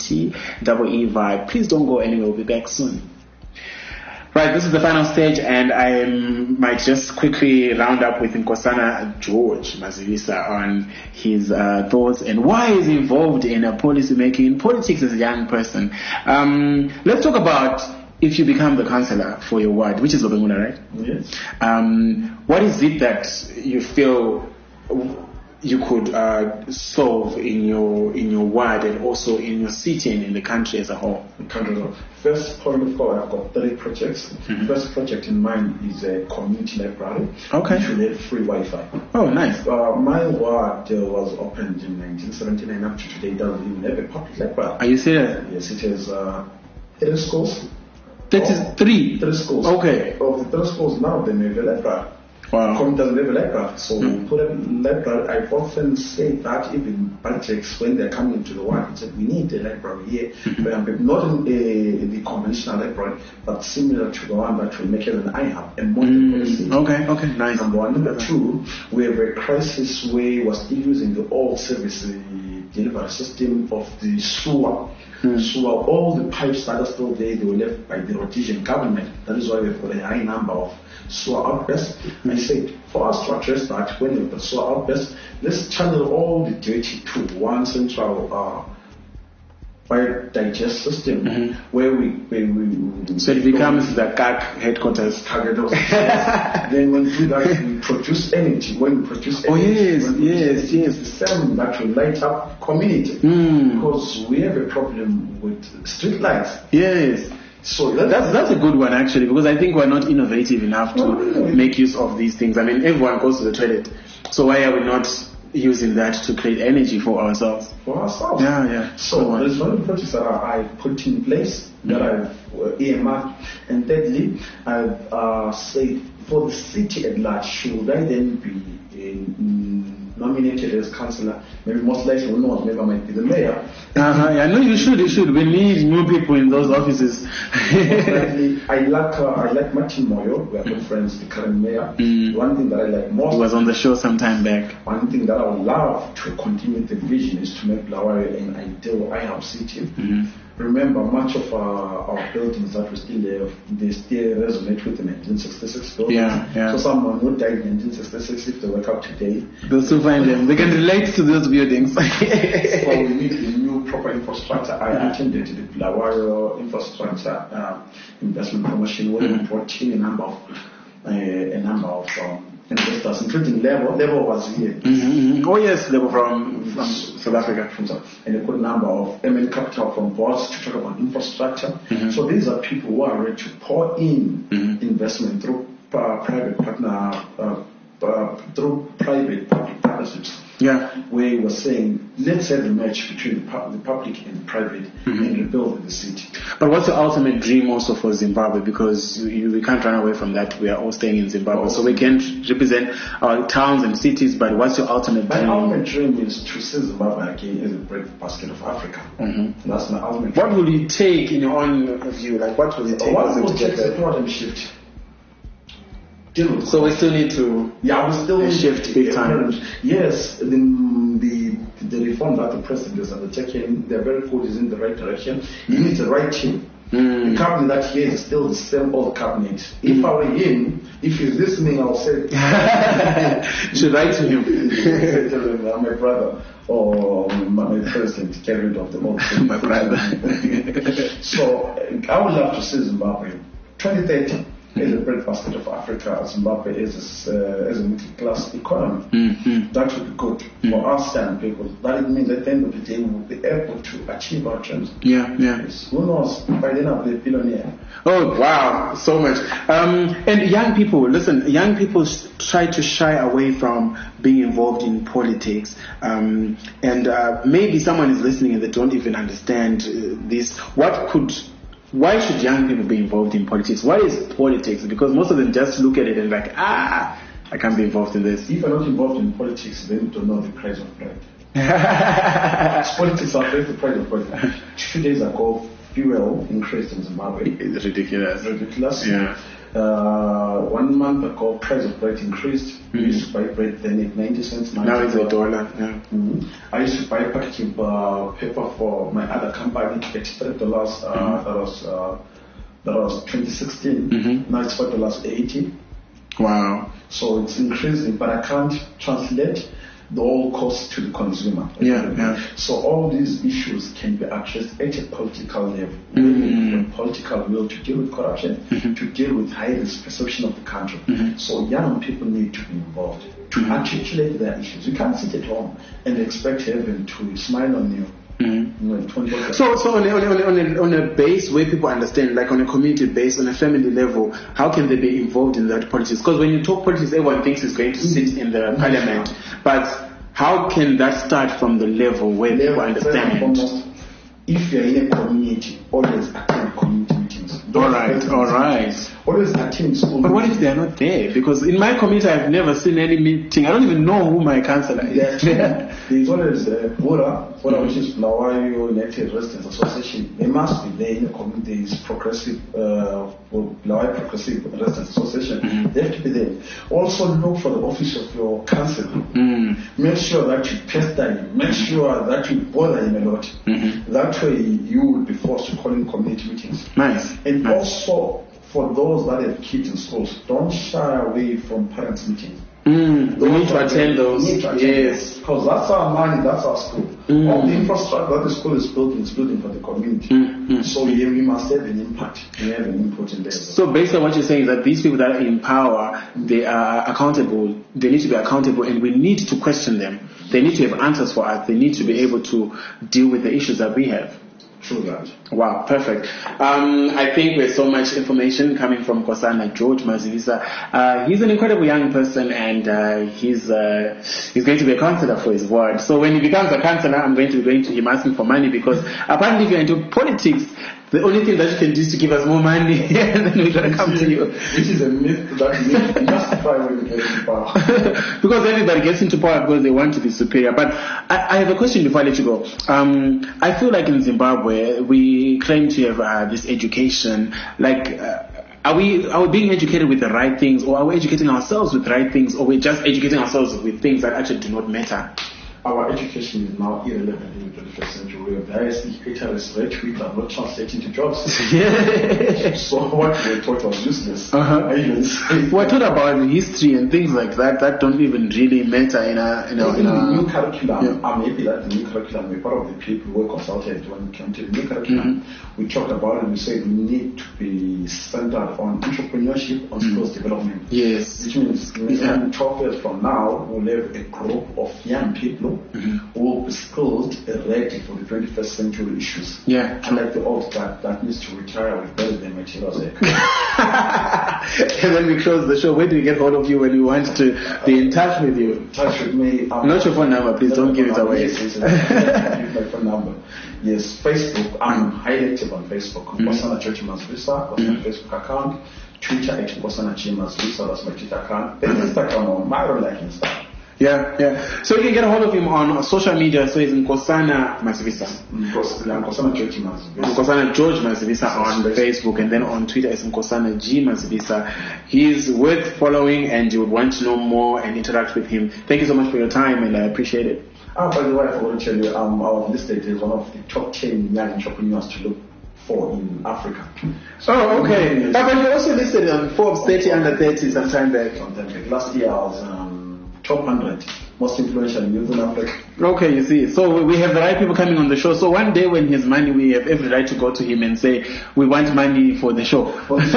GTEE Please don't go anywhere. We'll be back soon. Right, this is the final stage, and I might just quickly round up with Nkosana George Mazirisa on his thoughts and why he's involved in policy making in politics as a young person. Let's talk about if you become the councillor for your ward, which is Lobengula, right? Yes. What is it that you feel you could solve in your ward and also in your city and in the country as a whole? First point of all, I've got 3 projects. First project in mind is a community library. Okay. Which will have free Wi-Fi. Oh, nice. My ward was opened in 1979. Up to today, it doesn't even have a public library. Are you serious? Yes, it has 3 schools. That is 3? 3 schools. Okay. Of the 3 schools now, they have a library. Wow. Come doesn't have a library. So we put a library. I've often said that even budgets, when they're coming to the ward, we need a library here. Not in the conventional library, but similar to the one that will make it an IHub and modern policy. Okay, nice. Number one. Number 2, we have a crisis where we're still using the old service delivery system of the sewer. So all the pipes that are still there, they were left by the Rhodesian government. That is why we've got a high number of sewer outbursts. I said, for us to address that, when we've got sewer outbursts, let's channel all the dirty to one central digest system where we so it becomes the CAC headquarters. Then when we do that, we produce energy. When we produce energy, yes. The same that will light up community because we have a problem with street lights. Yes. So that's a good one actually, because I think we're not innovative enough to make use of these things. I mean, everyone goes to the toilet, so why are we not using that to create energy for ourselves? Yeah. So there's one projects that I put in place that I've earmarked, and thirdly, I've said for the city at large, should I then be nominated as councillor? Maybe most likely, who knows, maybe I might be the mayor. Yeah, no, you should. We need new people in those offices. I like Martin Moyo. We are good friends, the current mayor. One thing that I like most, he was on the show some time back. One thing that I would love to continue the vision is to make Bulawayo an ideal IHUB city. Remember, much of our buildings that we still have, they still resonate with the 1966 buildings. Yeah. So someone who died in 1966, if they wake up today, they'll still find them. They can relate to those buildings. So we need a new proper infrastructure. I attended the Bulawayo infrastructure investment promotion where we brought in a number of investors, including Lebo. Lebo was here. Oh yes, Lebo from South Africa. And a good number of MN Capital from boards to talk about infrastructure. So these are people who are ready to pour in investment through private public partnerships. Yeah. Where he was saying, let's have a match between the public and the private and rebuild the city. But what's your ultimate dream also for Zimbabwe? Because we can't run away from that. We are all staying in Zimbabwe. So we can represent our towns and cities, but what's your ultimate dream? My ultimate dream is to see Zimbabwe again as a breadbasket of Africa. That's my ultimate dream. What will it take in your own view? Like, what will it take? What will take the paradigm shift? So we still need to shift big time. Yes, the reform that the president is undertaking, they're very good, is in the right direction. He needs the right team. The cabinet that he has is still the same old cabinet. If I were him, if he's listening, I'll say should write to him. Tell him, my brother or my president, get rid of the old my brother. So I would love to see Zimbabwe 2030 as a breadbasket of Africa. Zimbabwe is as a middle-class economy. That would be good for us young people. That means at the end of the day we will be able to achieve our dreams. Yeah. Yes. Who knows? By then I'll be a billionaire. Oh wow, so much. And young people, listen. Young people try to shy away from being involved in politics. And maybe someone is listening and they don't even understand this. Why should young people be involved in politics? What is politics? Because most of them just look at it and like, I can't be involved in this. If you're not involved in politics, then you don't know the price of bread. Politics are the price of bread. 2 days ago, fuel increased in Zimbabwe. It's ridiculous. Yeah. 1 month ago, price of bread increased. We used to buy bread then at 90 cents. Now it's $1. Yeah. I used to buy a package of paper for my other company at $3. That was 2016. Now it's $4.80. Wow. So it's increasing, but I can't translate the whole cost to the consumer. Yeah. So all these issues can be addressed at a political level. A political will to deal with corruption, to deal with high risk perception of the country. So young people need to be involved to articulate their issues. You can't sit at home and expect heaven to smile on you. So on a base where people understand, like on a community base, on a family level, how can they be involved in that politics? Because when you talk politics, everyone thinks it's going to sit in the parliament. But how can that start from the level where people understand? If you're in a community, always attend community meetings. All right. Always attend school. But what if they are not there? Because in my community, I've never seen any meeting. I don't even know who my councillor is. There's always Bora, which is Bulawayo United Residents Association. They must be there in the community. It's progressive, Bulawayo Progressive Residents Association. They have to be there. Also look for the office of your council. Make sure that you pester him. Make sure that you bother him a lot. That way you will be forced to call in community meetings. Nice. And also, for those that have kids in schools, don't shy away from parents' meetings. We need to attend those. Yes. Because that's our money, that's our school. All the infrastructure that the school is building for the community. So we must have an impact. We have an input in there. So based on what you're saying, is that these people that are in power, they are accountable. They need to be accountable, and we need to question them. They need to have answers for us. They need to be able to deal with the issues that we have. True that. Wow, perfect. I think there's so much information coming from Nkosana George Mazivisa. He's an incredible young person, and he's going to be a counselor for his ward. So when he becomes a counselor, I'm going to be going to him asking for money, because apparently if you're into politics, the only thing that you can do is to give us more money, and then we're going to come to you. This is a myth that you need to justify when you get into power. Because everybody gets into power because they want to be superior. But I have a question before I let you go. I feel like in Zimbabwe, we claim to have this education. Like, are we being educated with the right things, or are we educating ourselves with the right things, or we're just educating ourselves with things that actually do not matter? Our education is now irrelevant in the 21st century. We have various indicators rate which are not translating to jobs. So what we thought was useless. We're taught about history and things like that don't even really matter in a new curriculum. I'm happy that the new curriculum, we're part of the people who were consulted when we came to the new curriculum. We talked about it and we said we need to be centered on entrepreneurship, on skills development. Yes. Which means 12 years from now, we'll have a group of young people who will be skilled and ready for the 21st century issues. Yeah. Unlike the old that needs to retire with better than materials. And then we close the show. Where do we get hold of you when we want to be in touch with you? In touch with me. Not your phone number, please don't give it away. Yes, my phone number. Yes, Facebook. I'm highly active on Facebook. Nkosana George Mazivisa, that's my Facebook account. Twitter at Nkosana G Mazivisa, that's my Twitter account. Then Instagram on Myron like Instagram. Yeah. So you can get a hold of him on social media. So it's Nkosana Mazivisa. Nkosana George Mazivisa. Nkosana George Mazivisa on Facebook, and then on Twitter it's Nkosana G Mazivisa. He's worth following, and you would want to know more and interact with him. Thank you so much for your time, and I appreciate it. By the way, I forgot to tell you, our listed is one of the top 10 young entrepreneurs to look for in Africa. Oh, okay. But you also listed on Forbes 30 under 30 sometime back. Last year I was top 100 most influential youth in Africa. Okay, you see. So we have the right people coming on the show. So one day when he has money, we have every right to go to him and say, we want money for the show.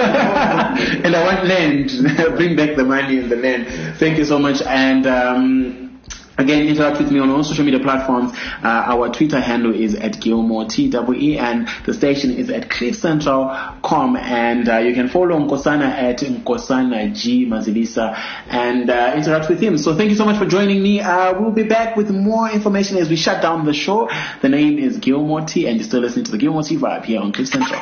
And I want land. Bring back the money and the land. Thank you so much. And again, interact with me on all social media platforms. Our Twitter handle is at Gilmore TWE, and the station is at cliffcentral.com. And you can follow Nkosana at Nkosana G Mazivisa and interact with him. So thank you so much for joining me. We'll be back with more information as we shut down the show. The name is Gilmore T, and you're still listening to the Gilmore T Vibe here on Cliff Central.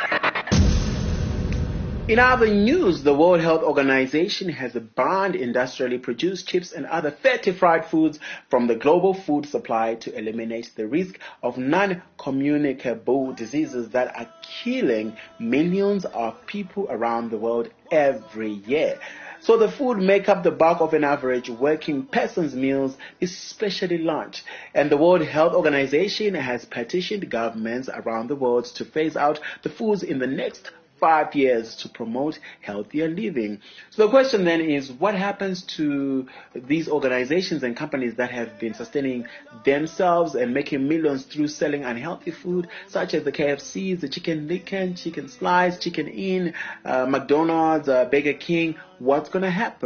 In other news, the World Health Organization has banned industrially produced chips and other fatty fried foods from the global food supply to eliminate the risk of non-communicable diseases that are killing millions of people around the world every year. So the food make up the bulk of an average working person's meals, especially lunch. And the World Health Organization has petitioned governments around the world to phase out the foods in the next 5 years to promote healthier living. So the question then is, what happens to these organizations and companies that have been sustaining themselves and making millions through selling unhealthy food, such as the KFCs, the Chicken Licken, Chicken Slice, Chicken Inn, McDonald's, Burger King? What's going to happen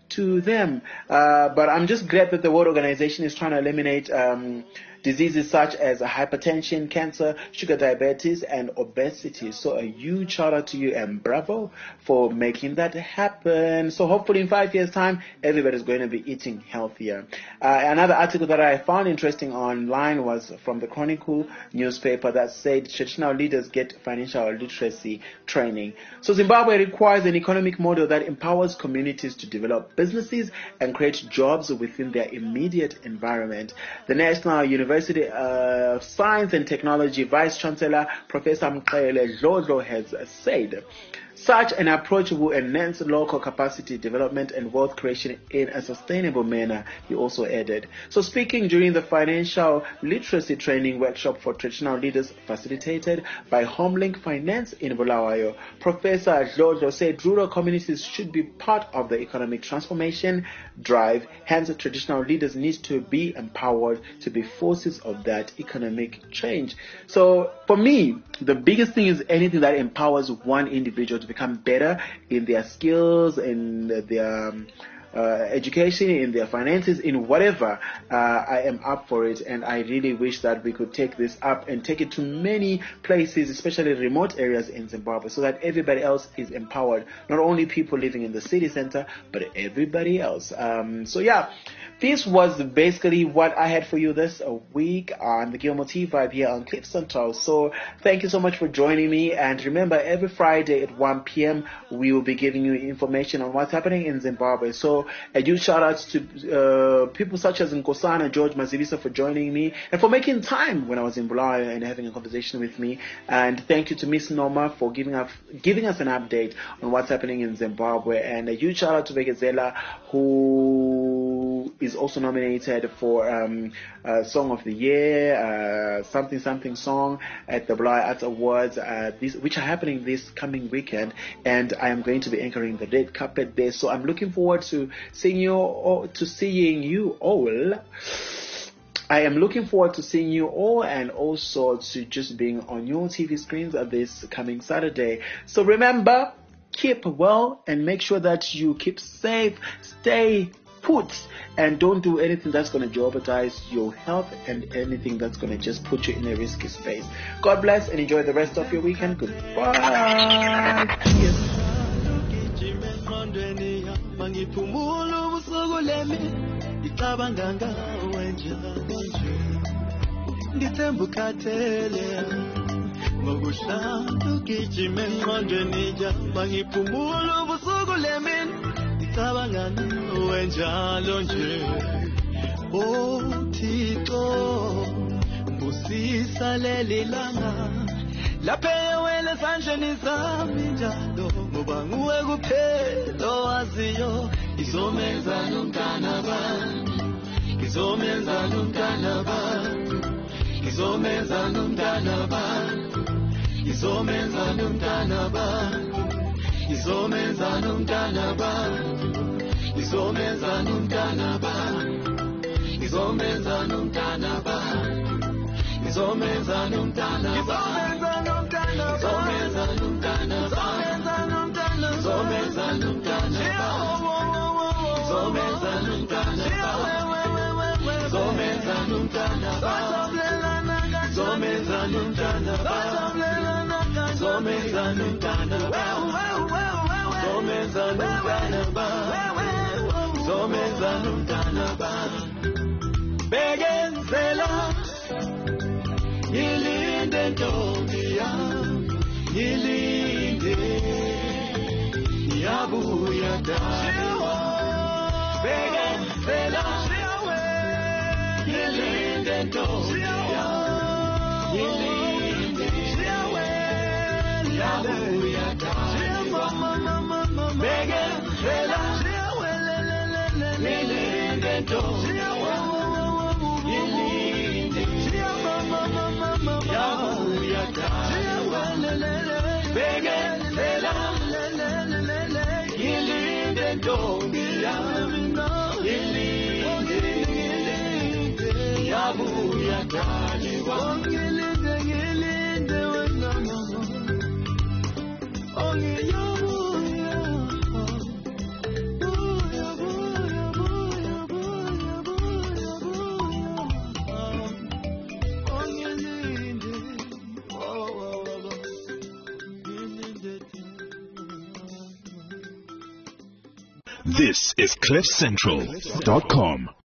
to them. But I'm just glad that the World Organization is trying to eliminate diseases such as hypertension, cancer, sugar diabetes, and obesity. So a huge shout out to you and bravo for making that happen. So hopefully in 5 years' time, everybody's going to be eating healthier. Another article that I found interesting online was from the Chronicle newspaper that said traditional leaders get financial literacy training. So Zimbabwe requires an economic model that empowers communities to develop businesses and create jobs within their immediate environment. The National University of Science and Technology Vice Chancellor Professor Mqele Dlodlo has said such an approach will enhance local capacity development and wealth creation in a sustainable manner, he also added. So speaking during the financial literacy training workshop for traditional leaders facilitated by Homelink Finance in Bulawayo, Professor Dlodlo said rural communities should be part of the economic transformation drive. Hence, traditional leaders need to be empowered to be forces of that economic change. So for me, the biggest thing is anything that empowers one individual to become better in their skills, in their education, in their finances, in whatever. I am up for it, and I really wish that we could take this up and take it to many places, especially remote areas in Zimbabwe, so that everybody else is empowered, not only people living in the city center, but everybody else. So yeah, this was basically what I had for you this week on the Gilmore T Vibe here on Cliff Central. So thank you so much for joining me, and remember, every Friday at 1 p.m. we will be giving you information on what's happening in Zimbabwe. So a huge shout out to people such as Nkosana George Mazivisa for joining me and for making time when I was in Bulawayo and having a conversation with me. And thank you to Miss Norma for giving us an update on what's happening in Zimbabwe. And a huge shout out to Begezela, who is also nominated for Song of the Year, something song at the Bulawayo Arts Awards, which are happening this coming weekend. And I am going to be anchoring the red carpet there. So I'm looking forward to seeing you all. I am looking forward to seeing you all, and also to just being on your TV screens this coming Saturday. So remember, keep well and make sure that you keep safe, stay put, and don't do anything that's going to jeopardize your health and anything that's going to just put you in a risky space. God bless and enjoy the rest of your weekend. Goodbye. Mangiphumula ubusuku lemi ngicabanga ngawe njalo ngithemba ukhathele ngokuhlala ugijima engqondweni yami mangiphumula ubusuku lemi ngicabanga ngawe njalo nje oh Thixo mbusisa leli langa lapha wena esandleni zami njalo ngoba nguwe kuphela owaziyo ngizomenza nomntana bami ngizomenza nomntana bami ngizomenza nomntana bami ngizomenza nomntana bami ngizomenza nomntana bami ngizomenza nomntana bami ngizomenza nomntana bami ngizomenza nomntana bami Zomeza numtana Zomeza numtana Zomeza numtana Zomeza numtana Zomeza numtana Zomeza numtana Zomeza numtana Zomeza numtana Zomeza numtana Begenzela Yilinde ntombi yami Yilinde Yabuya dawa Begenzela Yilinde ntombi yami Yilinde Yabuya dawa Begenzela Yilinde ntombi yami Yilinde Yabuya dawa Begenzela Yilinde ntombi yami Yilinde Yabuya dawa Yilinde wena Oh This is CliffCentral.com.